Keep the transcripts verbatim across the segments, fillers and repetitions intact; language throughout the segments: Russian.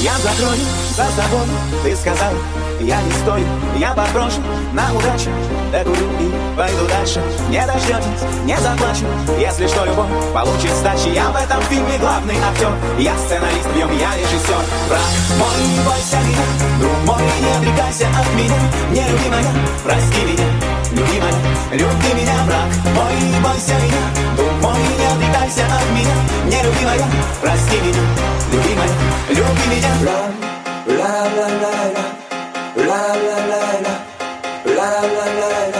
Я закрою за собой, ты сказал, я не стою, я подброшу на удачу, докурю и пойду дальше. Не дождетесь, не заплачу, если что, любовь получит сдачи. Я в этом фильме главный актер, я сценарист, в нем я режиссер. Враг мой, не бойся меня, друг мой, не отрекайся от меня. Не люби моя, прости меня, люби моя, люби меня. Враг мой, не бойся меня, друг мой, не отрекайся от меня. Не люби моя, прости меня, люби моя, люби меня. La la la la la la la la la la la la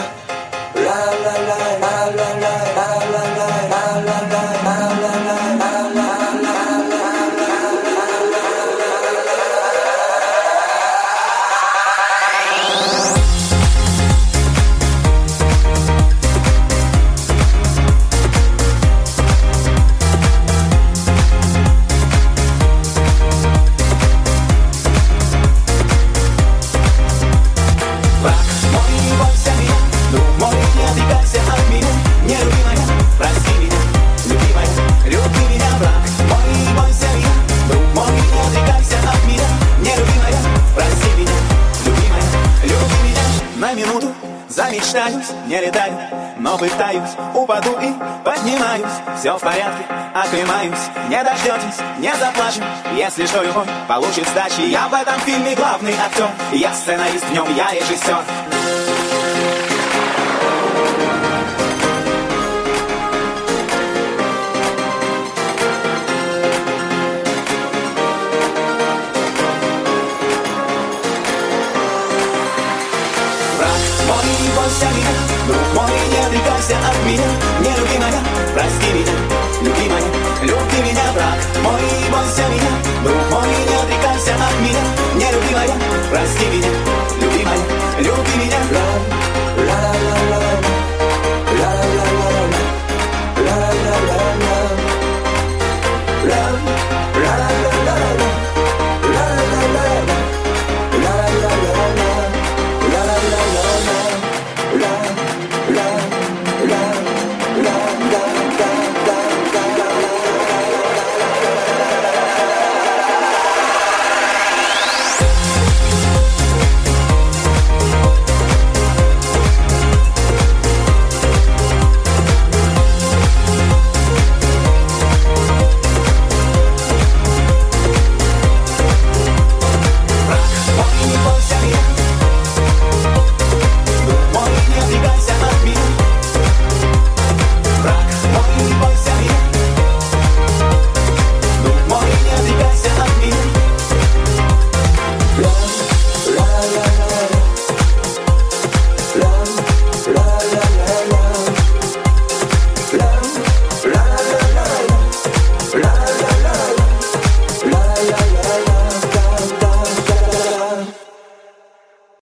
Замечтаюсь, не летаю, но пытаюсь, упаду и поднимаюсь. Все в порядке, оклемаюсь, не дождетесь, не заплачу. Если что, любовь получит сдачи. Я в этом фильме главный актер, я сценарист, в нем я режиссер. Не бойся меня, друг мой, не отрекайся от меня. Не люби моя, прости меня, люби моя, люби меня. Враг мой, не бойся меня,